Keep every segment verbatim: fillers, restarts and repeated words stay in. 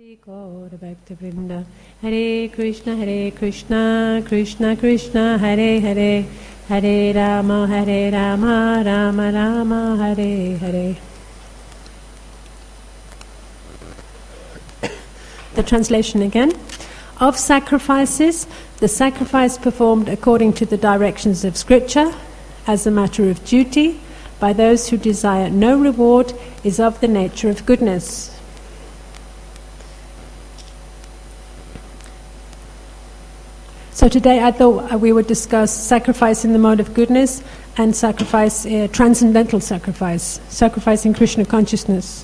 Gaur Bhakta Vrinda. Hare Krishna, Hare Krishna, Krishna Krishna, Hare Hare, Hare Rama, Hare Rama, Rama Rama, Hare Hare. The translation again. Of sacrifices, the sacrifice performed according to the directions of Scripture, as a matter of duty, by those who desire no reward, is of the nature of goodness. So today I thought we would discuss sacrifice in the mode of goodness and sacrifice, uh, transcendental sacrifice, sacrifice in Krishna consciousness.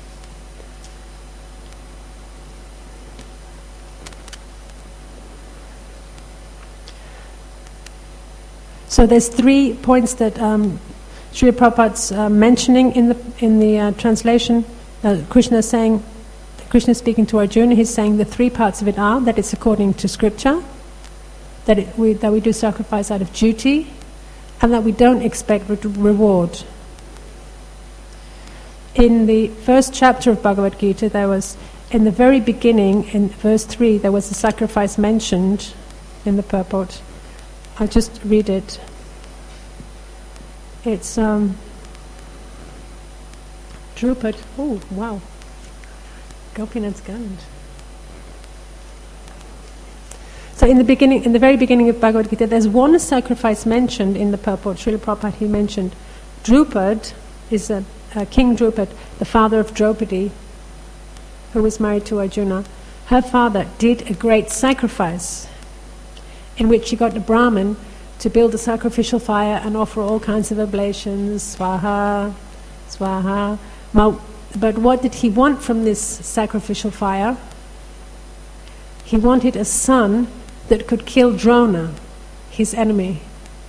So there's three points that um, Srila Prabhupada's uh, mentioning in the in the uh, translation. Uh, Krishna is saying, Krishna is speaking to Arjuna. He's saying the three parts of it are that it's according to Scripture, that it, we that we do sacrifice out of duty, and that we don't expect re- reward. In the first chapter of Bhagavad Gita, there was, in the very beginning, in verse three, there was a sacrifice mentioned in the purport. I'll just read it. It's um, Drupad. Oh, wow. Gopinath's Gand. So in the beginning, in the very beginning of Bhagavad Gita, there's one sacrifice mentioned in the purport. Srila Prabhupada, he mentioned Drupad is a, a King Drupad, the father of Draupadi, who was married to Arjuna. Her father did a great sacrifice, in which he got a Brahmin to build a sacrificial fire and offer all kinds of oblations, swaha, swaha. Well, but what did he want from this sacrificial fire? He wanted a son that could kill Drona, his enemy.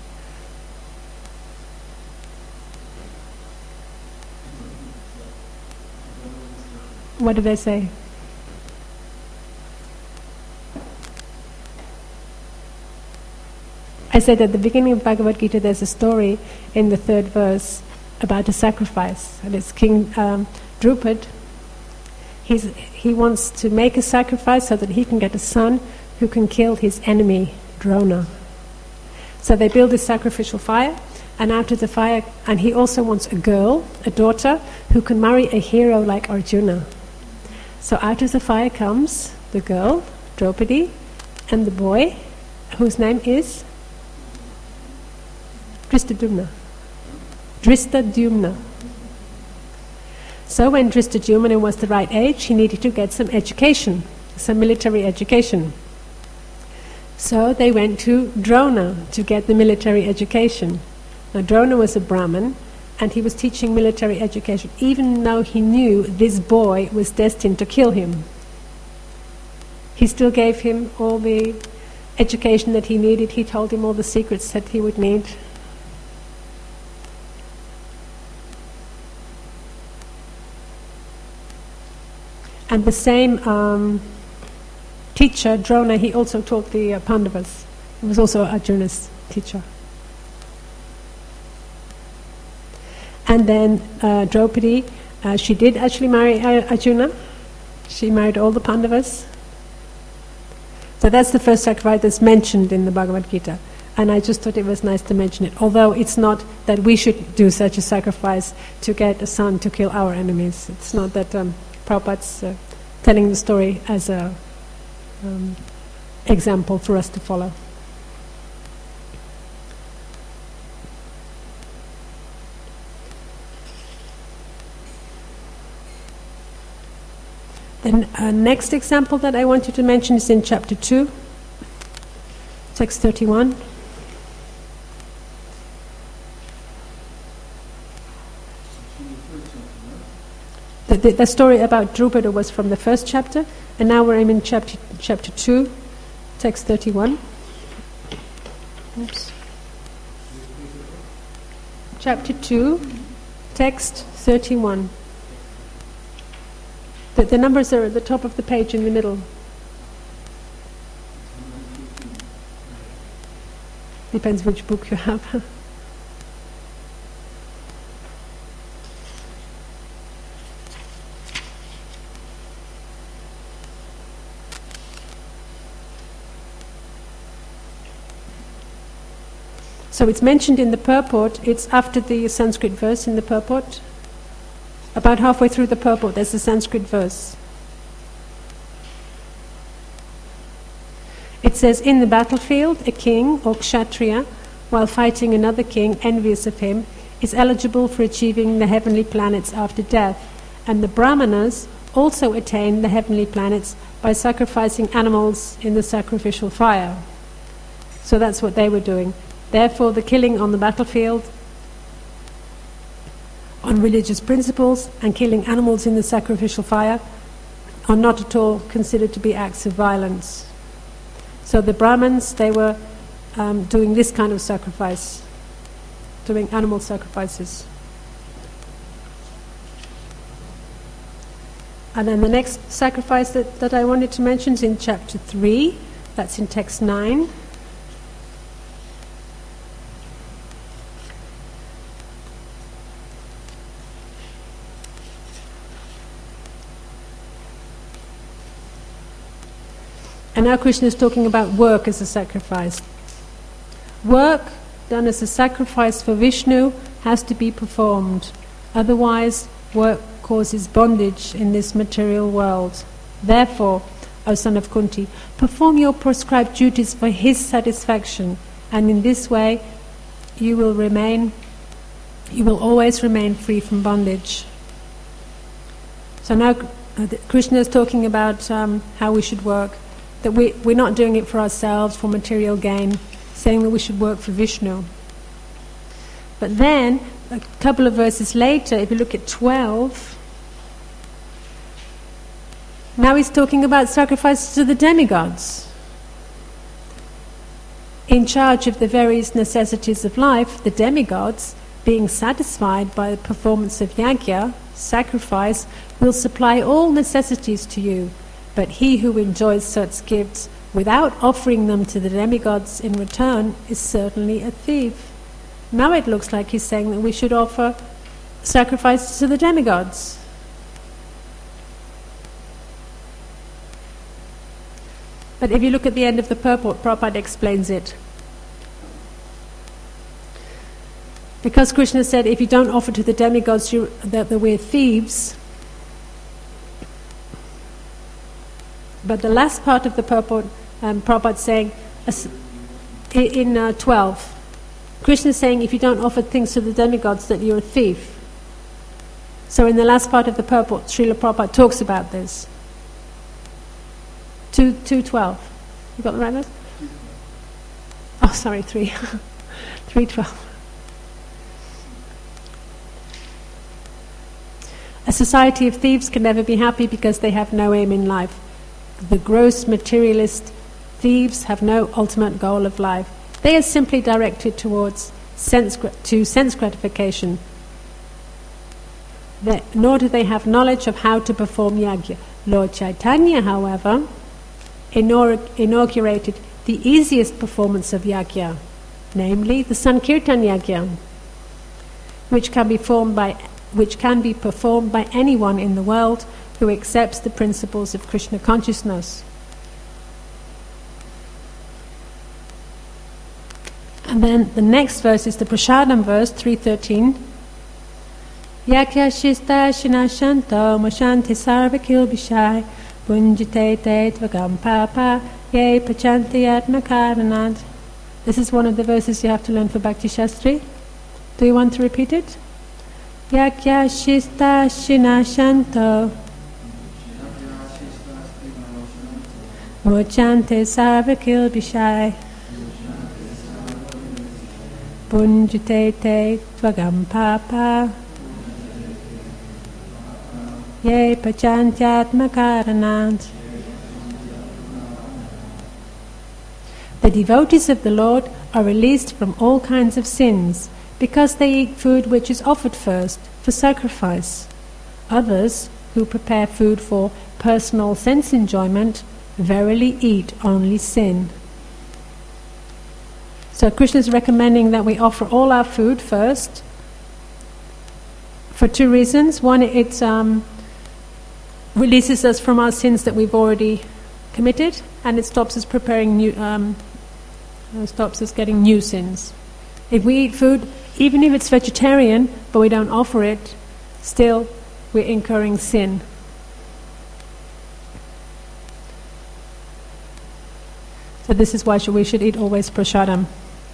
What did they say? I said at the beginning of Bhagavad Gita there's a story in the third verse about a sacrifice, and it's King um, Drupad. He's, he wants to make a sacrifice so that he can get a son who can kill his enemy, Drona. So they build a sacrificial fire, and out of the fire, and he also wants a girl, a daughter, who can marry a hero like Arjuna. So out of the fire comes the girl, Draupadi, and the boy, whose name is Drishtadyumna. Drishtadyumna. So when Drishtadyumna was the right age, he needed to get some education, some military education. So they went to Drona to get the military education. Now Drona was a Brahmin, and he was teaching military education, even though he knew this boy was destined to kill him. He still gave him all the education that he needed. He told him all the secrets that he would need. And the same um, teacher, Drona, he also taught the uh, Pandavas. He was also Arjuna's teacher. And then uh, Draupadi, uh, she did actually marry uh, Arjuna. She married all the Pandavas. So that's the first sacrifice that's mentioned in the Bhagavad Gita. And I just thought it was nice to mention it. Although it's not that we should do such a sacrifice to get a son to kill our enemies. It's not that... Um, Prabhupada's uh, telling the story as a um, example for us to follow. The uh, next example that I want you to mention is in chapter two, text thirty-one. The, the, the story about Drupada was from the first chapter, and now we're in chapter chapter two, text thirty-one. Oops. Chapter two, text thirty-one. The, the numbers are at the top of the page in the middle. Depends which book you have. So it's mentioned in the purport. It's after the Sanskrit verse in the purport. About halfway through the purport, there's a Sanskrit verse. It says, in the battlefield, a king or kshatriya, while fighting another king envious of him, is eligible for achieving the heavenly planets after death, and the brahmanas also attain the heavenly planets by sacrificing animals in the sacrificial fire. So that's what they were doing. Therefore, the killing on the battlefield on religious principles and killing animals in the sacrificial fire are not at all considered to be acts of violence. So the Brahmins, they were um, doing this kind of sacrifice, doing animal sacrifices. And then the next sacrifice that, that I wanted to mention is in chapter three, that's in text nine. And now Krishna is talking about work as a sacrifice. Work done as a sacrifice for Vishnu has to be performed. Otherwise, work causes bondage in this material world. Therefore, O son of Kunti, perform your prescribed duties for his satisfaction, and in this way you will remain, you will always remain free from bondage. So now uh, Krishna is talking about um, how we should work. That we, we're not doing it for ourselves, for material gain, saying that we should work for Vishnu. But then, a couple of verses later, if you look at twelve, now he's talking about sacrifices to the demigods. In charge of the various necessities of life, the demigods, being satisfied by the performance of yajna, sacrifice, will supply all necessities to you. But he who enjoys such gifts without offering them to the demigods in return is certainly a thief. Now it looks like he's saying that we should offer sacrifices to the demigods. But if you look at the end of the purport, Prabhupada explains it. Because Krishna said, if you don't offer to the demigods, you, that, that we're thieves. But the last part of the purport, um, Prabhupada saying, in uh, twelve, Krishna is saying, if you don't offer things to the demigods, that you're a thief. So in the last part of the purport, Srila Prabhupada talks about this. two twelve. You got the right verse? Oh, sorry, three. three twelve. A society of thieves can never be happy because they have no aim in life. The gross materialist thieves have no ultimate goal of life. They are simply directed towards sense to sense gratification. They, nor do they have knowledge of how to perform yajna. Lord Chaitanya, however, inaug- inaugurated the easiest performance of yajna, namely the Sankirtan yajna, which can be formed by which can be performed by anyone in the world who accepts the principles of Krishna consciousness. And then the next verse is the Prasadam verse, three thirteen. Yakya shista shinashanto mashanti sarvakil bishai punjite te tvagam papa ye pachanti atmakaranad. This is one of the verses you have to learn for Bhakti Shastri. Do you want to repeat it? Yakya shista shinashanto Mochante sarvakil bishai punjite te tvagam papa ye pachantyatmakaranant. The devotees of the Lord are released from all kinds of sins because they eat food which is offered first for sacrifice. Others, who prepare food for personal sense enjoyment, verily eat only sin. So Krishna is recommending that we offer all our food first for two reasons. One, it um, releases us from our sins that we've already committed, and it stops us preparing new, um, stops us getting new sins. If we eat food, even if it's vegetarian, but we don't offer it, still we're incurring sin. So this is why we should eat always prasadam.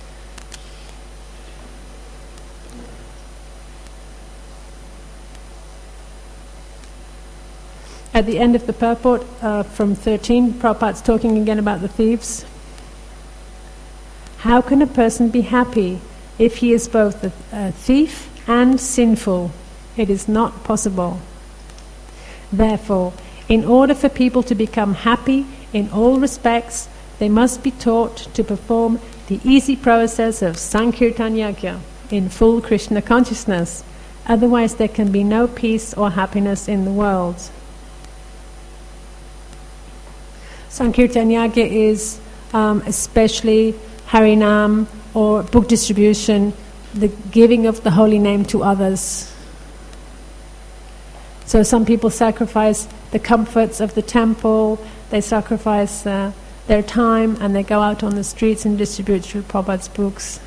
At the end of the purport, uh, from thirteen, Prabhupada's talking again about the thieves. How can a person be happy if he is both a, a thief and sinful? It is not possible. Therefore, in order for people to become happy in all respects, they must be taught to perform the easy process of Sankirtan Yajna in full Krishna consciousness. Otherwise there can be no peace or happiness in the world. Sankirtan Yajna is um, especially Harinam or book distribution, the giving of the holy name to others. So some people sacrifice the comforts of the temple, they sacrifice uh, their time, and they go out on the streets and distribute Srila Prabhupada's books.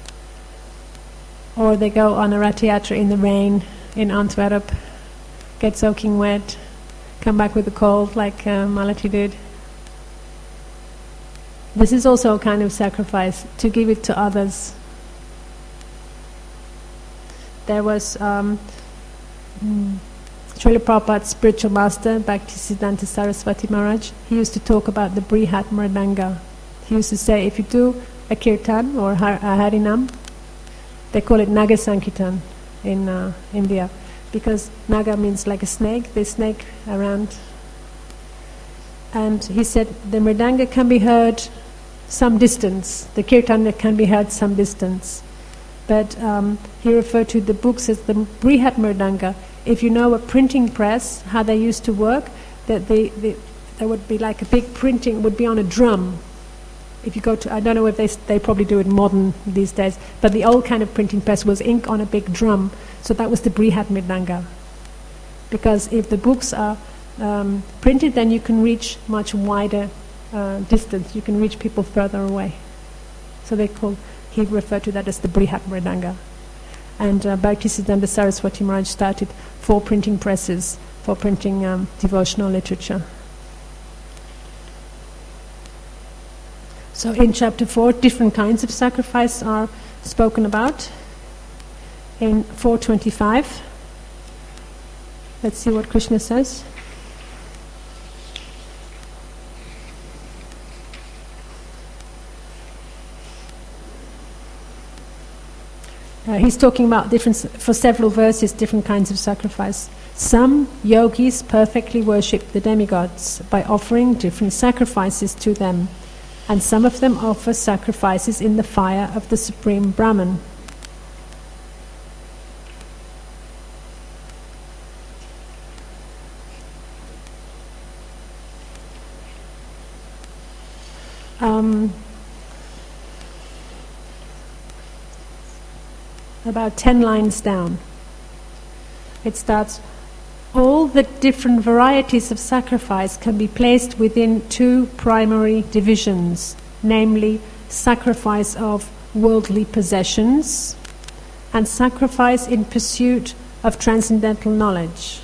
Or they go on a Ratiyatra in the rain in Antwerp, get soaking wet, come back with a cold like uh, Malati did. This is also a kind of sacrifice, to give it to others. There was um, mm, Srila Prabhupada's spiritual master, Bhaktisiddhanta Saraswati Maharaj. He used to talk about the Brihat Mridanga. He used to say, if you do a kirtan or a harinam, they call it Naga Sankirtan in uh, India, because Naga means like a snake, they snake around. And he said the Mridanga can be heard some distance, the kirtan can be heard some distance. But um, he referred to the books as the Brihat Mridanga. If you know a printing press, how they used to work, that they, they, there would be like a big printing, would be on a drum. If you go to, I don't know if they they probably do it modern these days, but the old kind of printing press was ink on a big drum. So that was the Brihat Mridanga. Because if the books are um, printed, then you can reach much wider uh, distance. You can reach people further away. So they call, he referred to that as the Brihat Mridanga. And uh, Bhaktisiddhanta Saraswati Maharaj started four printing presses for printing um, devotional literature. So in chapter four, different kinds of sacrifice are spoken about. In four twenty-five, let's see what Krishna says. Uh, he's talking about different, for several verses, different kinds of sacrifice. Some yogis perfectly worship the demigods by offering different sacrifices to them, and some of them offer sacrifices in the fire of the Supreme Brahman. Um, about ten lines down, it starts, all the different varieties of sacrifice can be placed within two primary divisions, namely sacrifice of worldly possessions and sacrifice in pursuit of transcendental knowledge.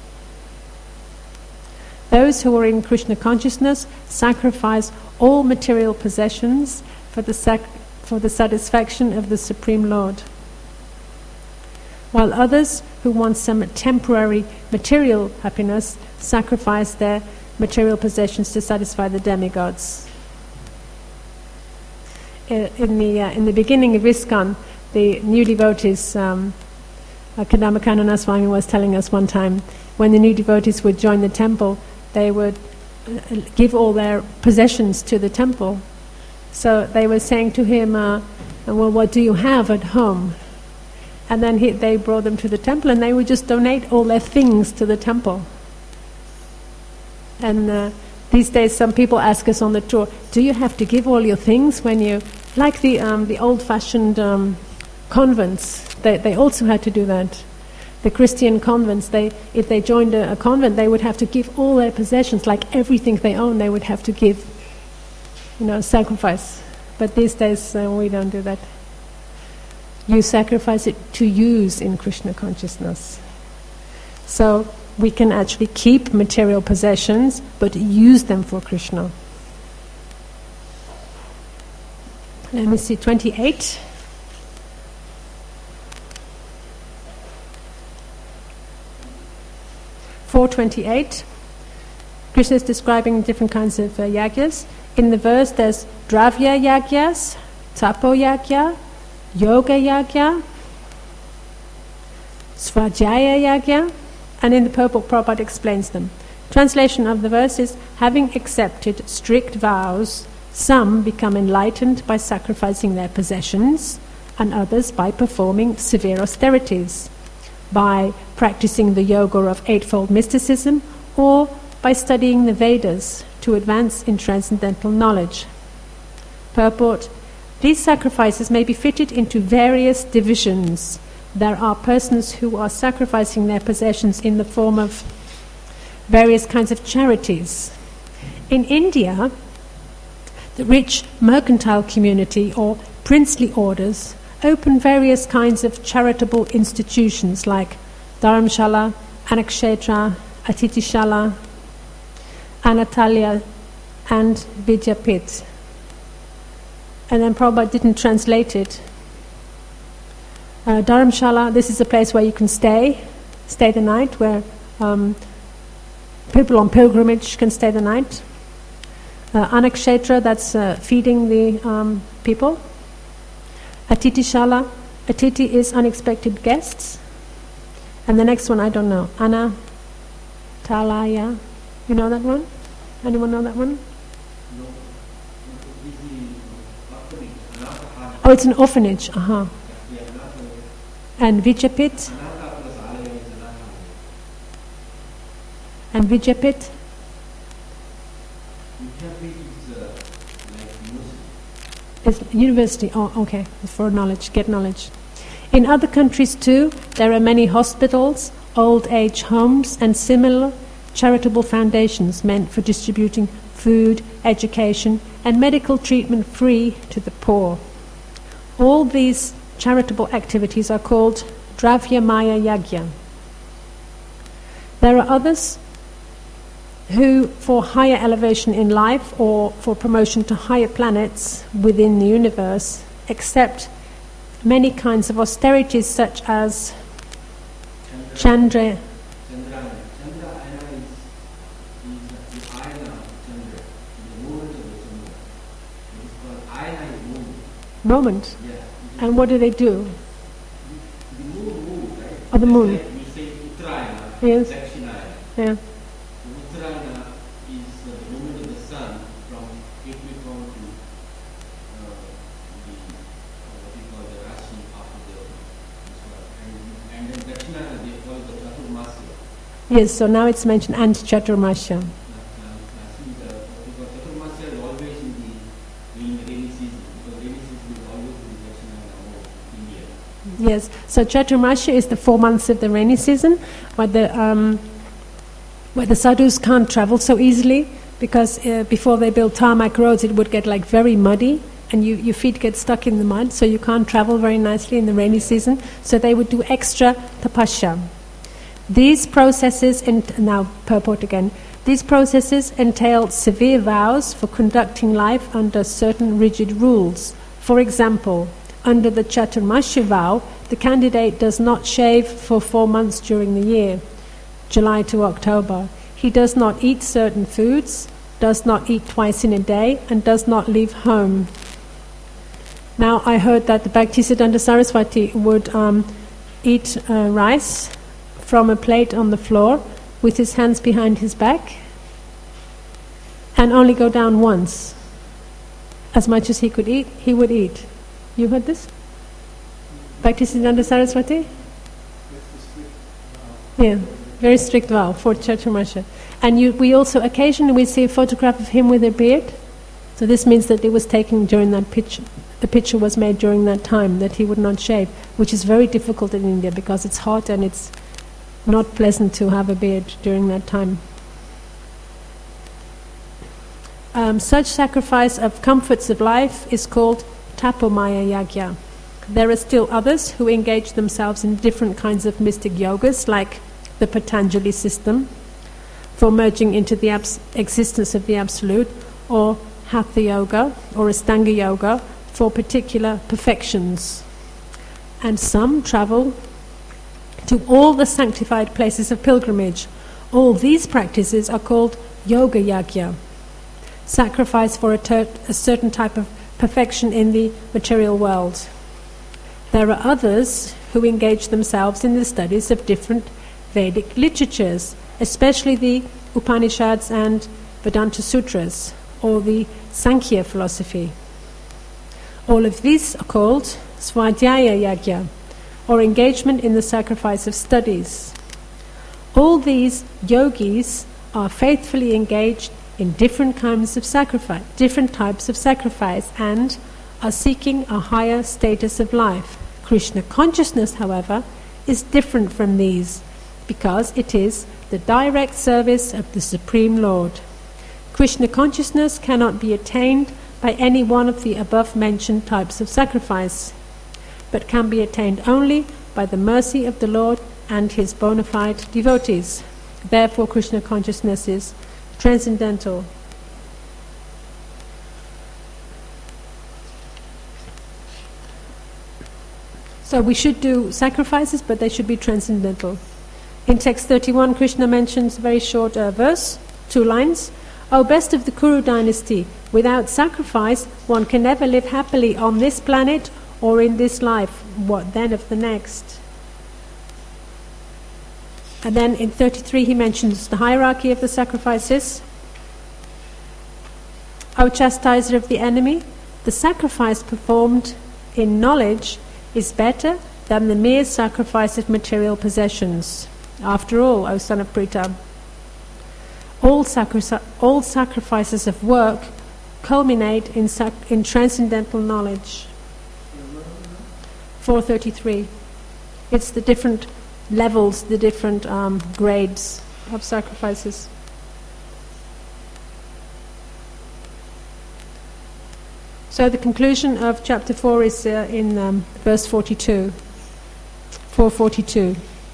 Those who are in Krishna consciousness sacrifice all material possessions for the, sac- for the satisfaction of the Supreme Lord, while others who want some temporary material happiness sacrifice their material possessions to satisfy the demigods. In the uh, in the beginning of ISKCON, the new devotees, um, uh, Kadamba Kanana Swami was telling us one time, when the new devotees would join the temple, they would uh, give all their possessions to the temple. So they were saying to him, uh, well, what do you have at home? And then he, they brought them to the temple, and they would just donate all their things to the temple. And uh, these days some people ask us on the tour, do you have to give all your things when you... Like the um, the old-fashioned um, convents, they, they also had to do that. The Christian convents, they if they joined a, a convent, they would have to give all their possessions, like everything they own, they would have to give, you know, sacrifice. But these days uh, we don't do that. You sacrifice it to use in Krishna consciousness. So we can actually keep material possessions, but use them for Krishna. Let me see, twenty-eight. four twenty-eight. Krishna is describing different kinds of uh, yagyas. In the verse there's dravya yagyas, tapo yagya, yoga yagya, svajaya yagya, and in the purport Prabhupada explains them. Translation of the verse is, having accepted strict vows, some become enlightened by sacrificing their possessions, and others by performing severe austerities, by practicing the yoga of eightfold mysticism, or by studying the Vedas to advance in transcendental knowledge. Purport: these sacrifices may be fitted into various divisions. There are persons who are sacrificing their possessions in the form of various kinds of charities. In India, the rich mercantile community or princely orders open various kinds of charitable institutions like Dharamshala, Anakshetra, Atitishala, Anatalya, and Vidyapit. And then Prabhupada didn't translate it. Uh, Dharamshala, this is a place where you can stay, stay the night, where um, people on pilgrimage can stay the night. Uh, Anakshetra, that's uh, feeding the um, people. Atitishala, Atiti is unexpected guests. And the next one I don't know. Anatalaya, you know that one? Anyone know that one? No. Oh, it's an orphanage. Uh-huh. And Vidyapit? And Vidyapit? It's university. Oh, okay. For knowledge, get knowledge. In other countries too, there are many hospitals, old age homes, and similar charitable foundations meant for distributing food, education, and medical treatment free to the poor. All these charitable activities are called Dravya Maya Yagya. There are others who, for higher elevation in life or for promotion to higher planets within the universe, accept many kinds of austerities such as Chandra. Chandra. Chandra ayana is, is the ayana of Chandra, the movement of the Chandra. It is called ayana is movement. Moment? Yeah. And what do they do? The moon moves, right? Oh, the moon. Like you say Uttarayana, Yes. Dakshinayana. Yeah. The Uttarayana is uh, the movement of the sun from Capricorn to uh, the, uh, what we call the Rashi after the and, and then Dakshinayana they call the Chaturmasya. Yes, so now it's mentioned and Chaturmasya. Chaturmasya is always in the in rainy season because rainy season is always in Dakshinayana or India. Yes, so Chaturmasya is the four months of the rainy season where the um, where the sadhus can't travel so easily because uh, before they build tarmac roads it would get like very muddy and you, your feet get stuck in the mud, so you can't travel very nicely in the rainy season. So they would do extra tapasya. These processes, and now purport again, these processes entail severe vows for conducting life under certain rigid rules. For example, under the Chaturmasya vow, the candidate does not shave for four months during the year, July to October. He does not eat certain foods, does not eat twice in a day, and does not leave home. Now, I heard that the Bhaktisiddhanta Saraswati would um, eat uh, rice from a plate on the floor with his hands behind his back and only go down once. As much as he could eat, he would eat. You heard this? Bhaktisiddhanta Saraswati? Yeah, very strict vow for Chaturmasya. And you, we also occasionally we see a photograph of him with a beard. So this means that it was taken during that picture. The picture was made during that time, that he would not shave, which is very difficult in India because it's hot and it's not pleasant to have a beard during that time. Um, such sacrifice of comforts of life is called Tapomaya Yagya. There are still others who engage themselves in different kinds of mystic yogas, like the Patanjali system, for merging into the abs- existence of the Absolute, or Hatha Yoga or Astanga Yoga for particular perfections. And some travel to all the sanctified places of pilgrimage. All these practices are called Yoga Yagya, sacrifice for a, ter- a certain type of perfection in the material world. There are others who engage themselves in the studies of different Vedic literatures, especially the Upanishads and Vedanta Sutras, or the Sankhya philosophy. All of these are called Svadhyaya Yagya, or engagement in the sacrifice of studies. All these yogis are faithfully engaged in different kinds of sacrifice, different types of sacrifice, and are seeking a higher status of life. Krishna consciousness, however, is different from these, because it is the direct service of the Supreme Lord. Krishna consciousness cannot be attained by any one of the above-mentioned types of sacrifice, but can be attained only by the mercy of the Lord and his bona fide devotees. Therefore, Krishna consciousness is transcendental. So we should do sacrifices, but they should be transcendental. In text thirty-one, Krishna mentions a very short uh, verse, two lines. O best of the Kuru dynasty, without sacrifice one can never live happily on this planet or in this life. What then of the next? And then in thirty-three he mentions the hierarchy of the sacrifices. O chastiser of the enemy, the sacrifice performed in knowledge is better than the mere sacrifice of material possessions. After all, O son of Pritha, all, sacri- all sacrifices of work culminate in, sac- in transcendental knowledge. four thirty-three. It's the different levels, the different um, grades of sacrifices. So the conclusion of chapter four is uh, in um, verse forty-two. four forty-two.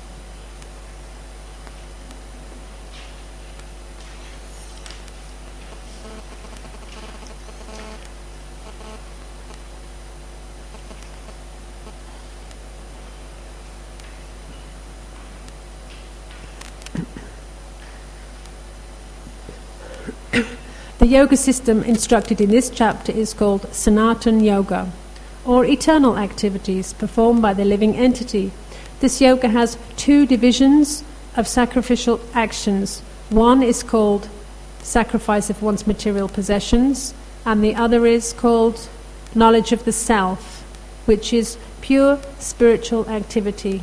The yoga system instructed in this chapter is called Sanatana Yoga, or eternal activities performed by the living entity. This yoga has two divisions of sacrificial actions. One is called sacrifice of one's material possessions, and the other is called knowledge of the self, which is pure spiritual activity.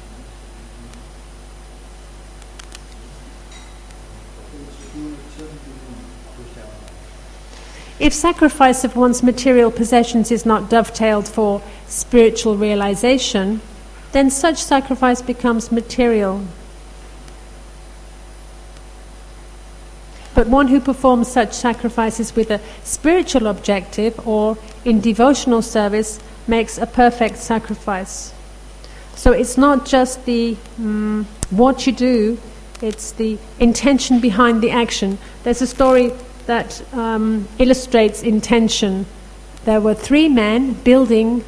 If sacrifice of one's material possessions is not dovetailed for spiritual realization, then such sacrifice becomes material. But one who performs such sacrifices with a spiritual objective or in devotional service makes a perfect sacrifice. So it's not just the um, what you do, it's the intention behind the action. There's a story that um, illustrates intention. There were three men building.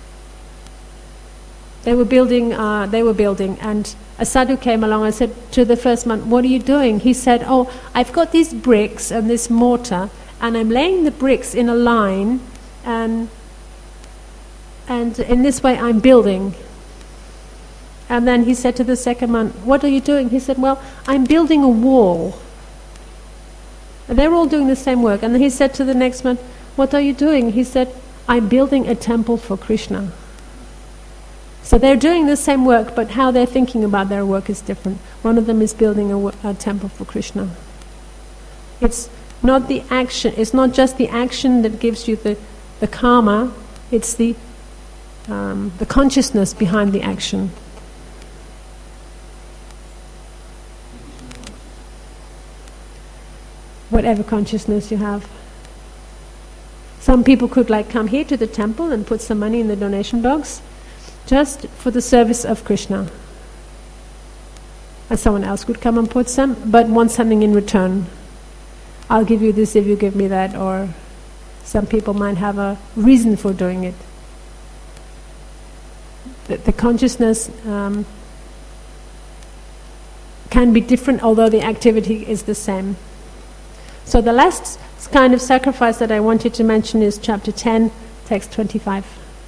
They were building. Uh, they were building, and a sadhu came along and said to the first man, "What are you doing?" He said, "Oh, I've got these bricks and this mortar, and I'm laying the bricks in a line, and and in this way I'm building." And then he said to the second man, "What are you doing?" He said, "Well, I'm building a wall." They're all doing the same work. And then he said to the next man, "What are you doing?" He said, "I'm building a temple for Krishna." So they're doing the same work, but how they're thinking about their work is different. One of them is building a, a temple for Krishna. It's not the action, it's not just the action that gives you the, the karma, it's the, um, the consciousness behind the action. Whatever consciousness you have. Some people could like come here to the temple and put some money in the donation box just for the service of Krishna. And someone else could come and put some, but want something in return. I'll give you this if you give me that, or some people might have a reason for doing it. The, the consciousness um, can be different, although the activity is the same. So the last kind of sacrifice that I wanted to mention is chapter ten, text twenty-five.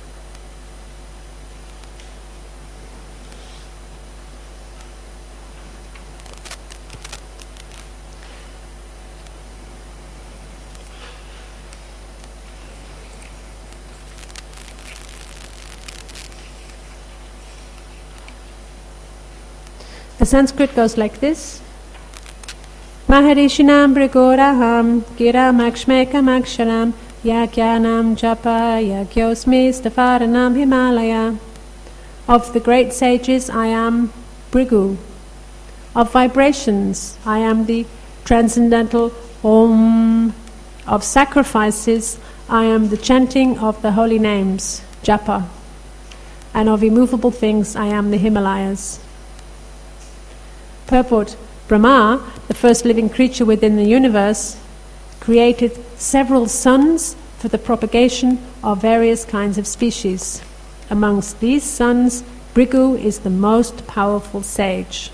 The Sanskrit goes like this. Maharishinam brigoraham giram akshmekam aksharam yakyanam japa yakyosmi stafaranam Himalaya. Of the great sages I am Brigu. Of vibrations I am the transcendental Om. Of sacrifices I am the chanting of the holy names, Japa. And of immovable things I am the Himalayas. Purport. Brahma, the first living creature within the universe, created several sons for the propagation of various kinds of species. Amongst these sons, Brigu is the most powerful sage.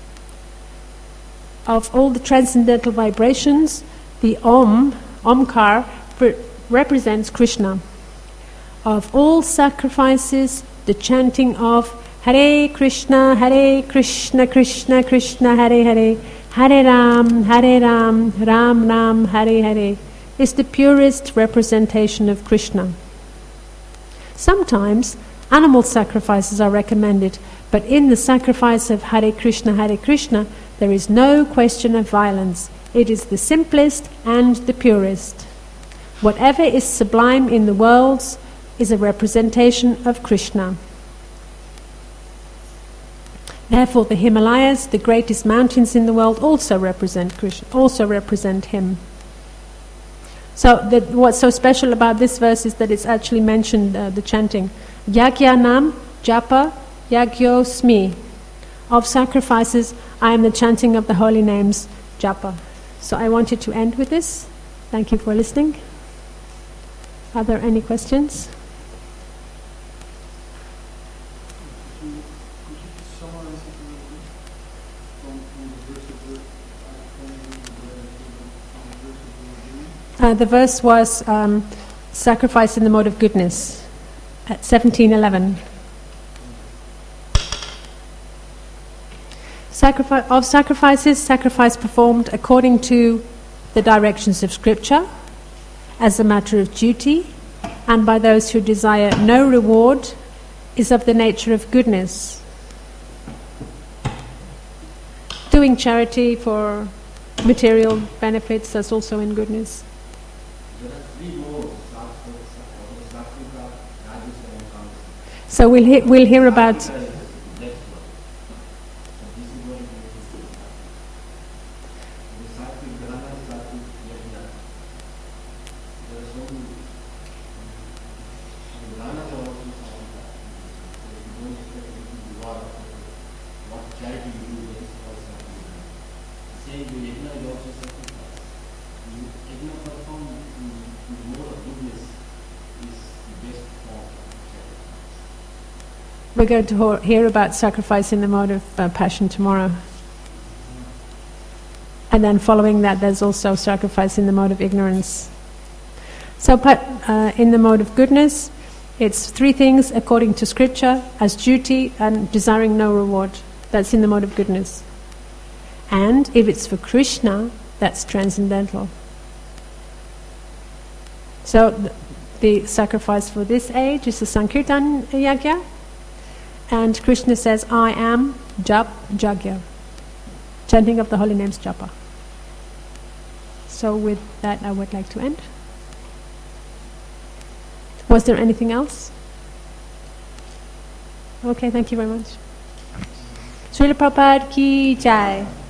Of all the transcendental vibrations, the Om, Omkar, re- represents Krishna. Of all sacrifices, the chanting of Hare Krishna, Hare Krishna, Krishna Krishna, Hare Hare, Hare Ram, Hare Ram, Ram Ram, Hare Hare, is the purest representation of Krishna. Sometimes animal sacrifices are recommended, but in the sacrifice of Hare Krishna, Hare Krishna, there is no question of violence. It is the simplest and the purest. Whatever is sublime in the worlds is a representation of Krishna. Therefore, the Himalayas, the greatest mountains in the world, also represent Krishna, also represent him. So, the, what's so special about this verse is that it's actually mentioned uh, the chanting Yagyanam Japa Yagyosmi. Of sacrifices, I am the chanting of the holy names, Japa. So, I wanted to end with this. Thank you for listening. Are there any questions? Uh, the verse was um, sacrifice in the mode of goodness at seventeen eleven. Sacrifice, of sacrifices, sacrifice performed according to the directions of Scripture, as a matter of duty, and by those who desire no reward, is of the nature of goodness. Doing charity for material benefits, that's also in goodness. So we'll hear, we'll hear about We're going to ho- hear about sacrifice in the mode of uh, passion tomorrow. And then following that, there's also sacrifice in the mode of ignorance. So uh, in the mode of goodness, it's three things according to Scripture, as duty and desiring no reward. That's in the mode of goodness. And if it's for Krishna, that's transcendental. So th- the sacrifice for this age is the Sankirtan Yagya. And Krishna says, I am Jap Jagya, chanting of the holy names Japa. So with that I would like to end. Was there anything else? Okay, thank you very much. Srila Prabhupada ki jai.